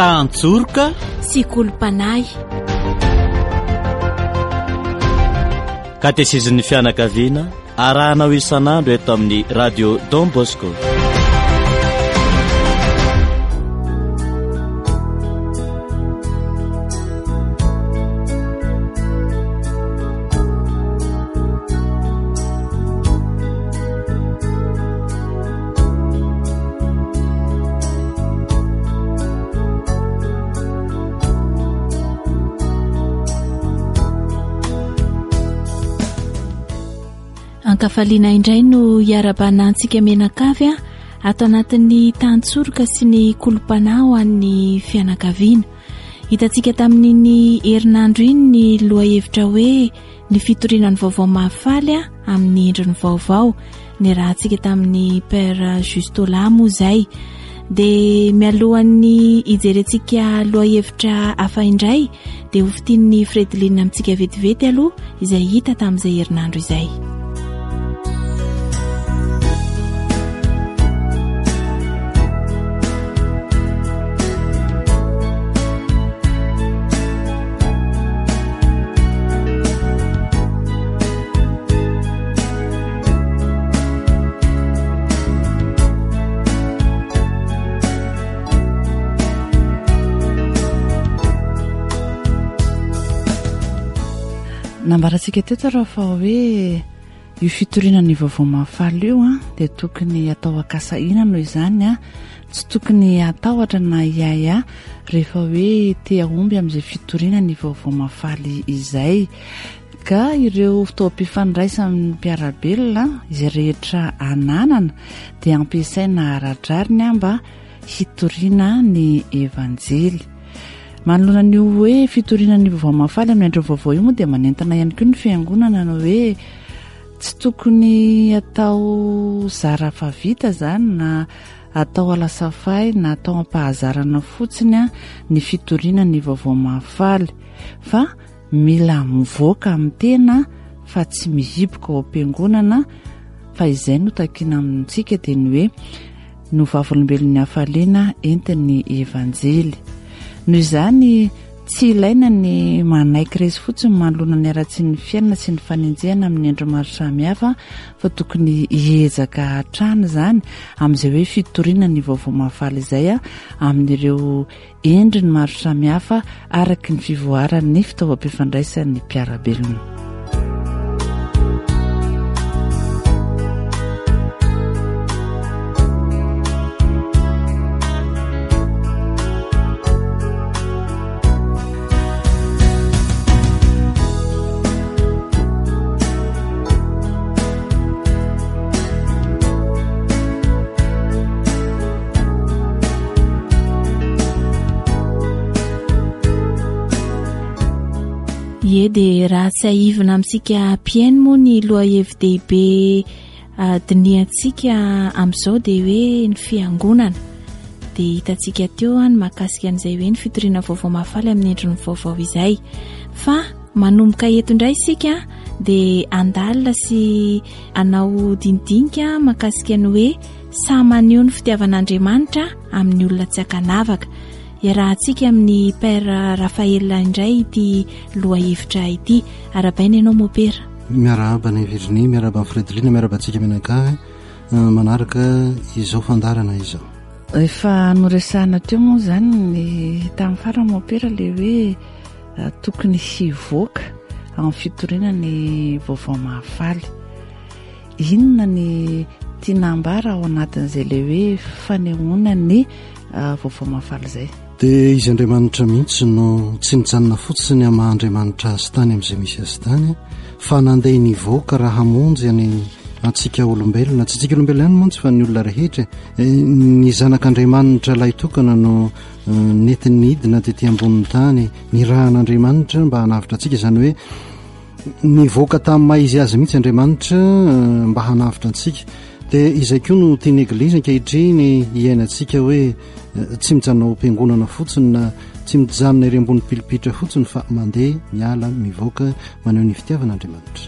tantsorika sy kolompanay. Katezizin'ny fianakaviana arahanao isan'andro eto amin'ny radio Don Bosco. Ankafaliana indray no iarabanantsika menakavy ato anatin'ny tantsorika sy ny kolompanay ho an'ny fianakaviana. Hitantsika tamin'ny herinandro iny ny lohahevitra hoe ny fitorianany vaovao mahafaly amin'ny endriny vaovao, ny rahantsika tamin'ny Père Justola moa izay. Dia mialohan'ny hijerentsika lohahevitra hafa indray dia hofitin'ny Fredeline amintsika vetivety aloha izay hita tamin'izay herinandro izay. Nambarantsika teto raha fa hoe io fitorinan'ny vaovao mahafaly io dia tokony atao akasaina noho izany tsy tokony atahotra na iay rehefa hoe te ahomby amin'izay fitorinan'ny vaovao mahafaly izay. Ka ireo fitaovam-pifandraisan'ny mpiarabelona izay rehetra ananana dia ampiasaina aradrariny mba hitoriana ny evanjely. Manoloana n'io hoe fitorinan'ny vaovao mahafaly amin'ny andro vaovao io moa dia manentana ihany koa ny fiangonana no hoe tsy tokony atao zara fa vita zany na atao alasafay na atao ampahazarana fotsiny ny fitorinan'ny vaovao mahafaly, fa mila mivoaka amin'ny tena fa tsy mihiboka ao am-piangonana, fa izay no takina amintsika dia ny hoe no vavolombelon'ny hafaliana entin'ny evanjely. Noho izany tsy ilaina ny manaiky rezy fotsiny manoloana ny aratsy ny fiainana sy ny fanenjehana amin'ny endro maro samihafa, fa tokony hiezaka hatrany izany amin'izay hoe fitoriana ny vaovao mahafaly izay amin'ireo endriny maro samihafa araky ny fivoaran'ny fitaovam-pifandraisan'ny mpiarabelona. Ie dia raha tsy haivina amintsika mpiaino moa ny lohahevi-dehibe diniantsika amin'izao dia hoe ny fiangonana. Dia hitantsika teo ny mahakasika an'izay hoe ny fitoriana vaovao mahafaly amin'ny endriny vaovao izay. Fa manomboka eto indray isika dia andalina sy anao dindinika mahakasika ny hoe sa maneho ny fitiavan'Andriamanitra amin'ny olona tsy ankanavaka. Iarahantsika amin'ny Père Raphaël indray ity lohahevitra ity. Arabaina ianao mo Père? Miarahaba ny Virginie, miarahaba ny Fredeline, miarahaba antsika menakavy manaraka izao fandarana izao. Efa noresahana teo moa izany ny tamin'ny farany mo Père le hoe tokony hivoaka amin'ny fitoriana ny vaovao mahafaly. Inona ny tiana ambara ao anatin'izay le hoe fanehoana ny vaovao mahafaly izay? Dia izy Andriamanitra mihitsy no tsy nijanona fotsiny amaha-Andriamanitra azy tany amin'izay misy azy tany, fa nandeha nivoaka raha hamonjy any antsika olombelona, tsy tsika olombelona ihany monjy fa ny olona rehetra. Ny zanak'Andriamanitra ilay tokana no nentiny nidina tetỳ ambonin'ny tany, ny rahan'Andriamanitra mba hanavitra antsika, izany hoe nivoaka tamin'ny maha izy azy mihitsy Andriamanitra mba hanavitra antsika. Dia izay koa no tiany Eglizy ankehitriny iainantsika hoe tsy mijanona ao am-piangonana fotsiny na tsy mijanona ery ambony pilipitra fotsiny, fa mandeha miala mivoaka maneho ny fitiavan'Andriamanitra.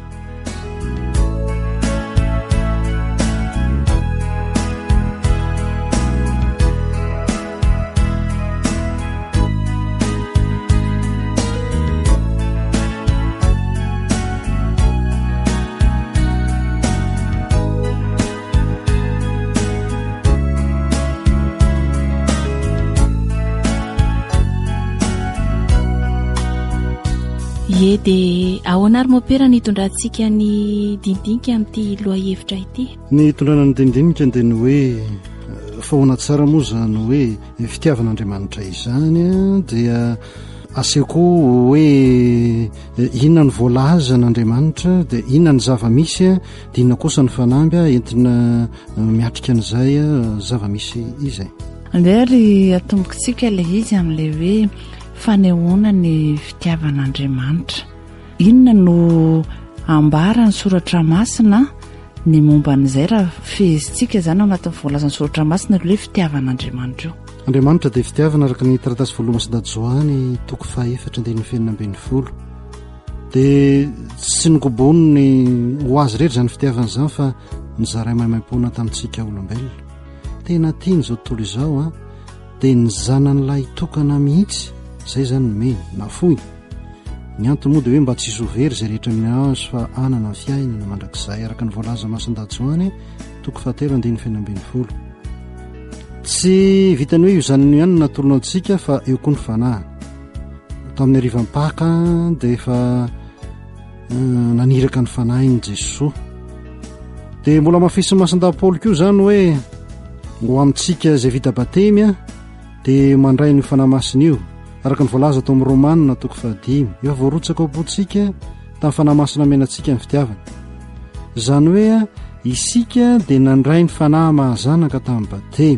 Ie dia ahoana ary mopera ny hitondrantsika ny dindinika amin'ity lohahevitra ity? Ny hitondrana ny dindinika dia ny hoe fahoana tsara moa zany hoe fitiavan'Andriamanitra izany dia aseho hoe inona ny voalaza n'Andriamanitra dia inona ny zava-misy dia inona kosa ny fanamby entina miatrika an'izay zava-misy izay. Andeha ry atombokantsika ilay izy amin'ilay hoe fanehoana ny fitiavan'Andriamanitra. Inona no ambara ny soratra masina ny momba n'izay raha fehezintsika izany ao anatin'ny voalazan'ny soratra masina hoe fitiavan'Andriamanitra io. Andriamanitra dia fitiavana araka ny taratasy voalohany Masinajoany toko 4:40 dia tsy nogobony ho azy rehetra izany fitiavana izany fa nizaray maimaimpona tamintsika olombelona. Tena tiany izao tontolo izao dia ny zanan'ilay tokana mihitsy izay izany nomeny na fohy. Ny antony moa dia hoe mba tsy isovery izay rehetra amin'ny azy fa anana ny fiainana mandrakizay araka ny voalaza Masinajoany toko 4:40. Tsy vitany hoe io zanany ihany natolona antsika fa eo koa ny fanahy. Tamin'ny arivam-paka dia efa naniraka ny fanahiny Jesosy. Dia mbola mafisy masin-da Paoly koa izany hoe ho amintsika izay vita batemy dia mandray ny fanahy masina io araka ny voalaza tao amin'ny Romanina toko 5 efa voarotsaka ao am-potsika tamin'ny fanahy masina menantsika ny fitiavana. Izany hoe isika dia nandray ny fanahy mahazanaka tamin'ny batemy.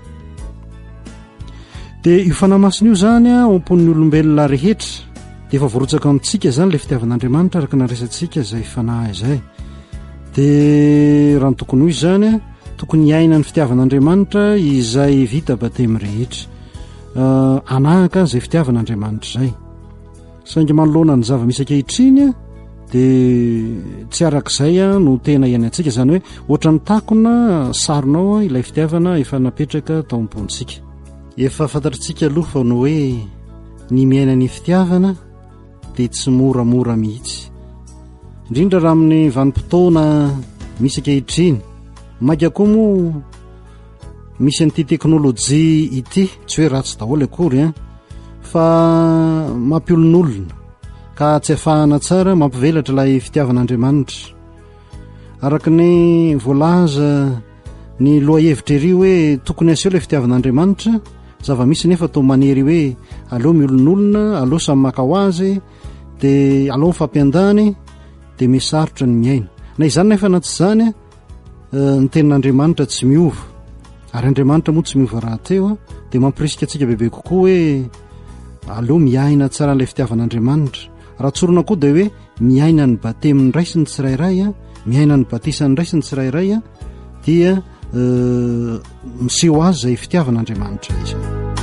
Dia io fanahy masina io zany ao am-pon'ny olombelona rehetra dia efa voarotsaka amintsika izany ilay fitiavan'Andriamanitra araka naresantsika izay fanahy izay. Dia raha ny tokony hoy izany tokony hiaina ny fitiavan'Andriamanitra izay vita batemy rehetra, anahaka izay fitiavan'Andriamanitra izay. Saingy manoloana ny zava-misy ankehitriny dia tsy arak'izay no tena iainy antsika, izany hoe ohatra ny takona saronao ilay fitiavana efa napetraka tao am-pontsika. Efa fantatritsika aloha fa no hoe ny miaina ny fitiavana dia tsy moramora mihitsy, indrindra raha amin'ny vanim-potoana misy ankehitriny. Maika koa moa misy an'ity teknôlôjia ity, tsy hoe ratsy daholo akory fa mampiolon'olona ka tsy ahafahana tsara mampivelatra ilay fitiavan'Andriamanitra araka ny voalaza ny lohahevitra ery hoe tokony aseho ilay fitiavan'Andriamanitra. Zava-misy nefa tao manery hoe aleo miolon'olona, aleo samy maka ho azy dia aleo mifampiandany dia misarotra ny miaina. Na izany nefa na tsy izany ny tenin'Andriamanitra tsy miova, ary Andriamanitra moa tsy miova raha teo dia mampirisika antsika bebe kokoa hoe aleo miaina tsara n'ilay fitiavan'Andriamanitra. Raha tsorona koa dia hoe miaina ny batemin'ny raisiny tsirairay, miaina ny batisan'ny raisiny tsirairay dia miseho azy izay fitiavan'Andriamanitra izy.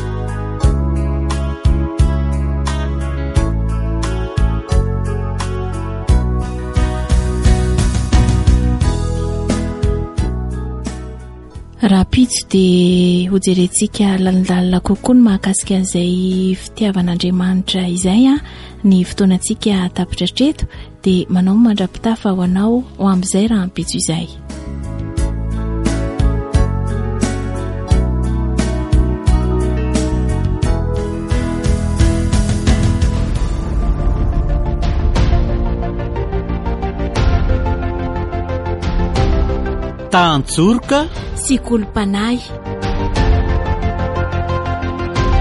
Raha pitso dia hojerentsika lalandalina kokoa ny mahakasika an'izay fitiavan'Andriamanitra izay ny fotoanantsika tapitra treto dia manao mandra-pitafa ho anao ho amin'izay raha ampitso izay. Tantsorika sy kolom-panahy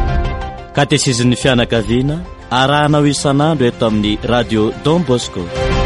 katehisin'ny fianakaviana arahanao isan'andro eto amin'ny radio Don Bosco.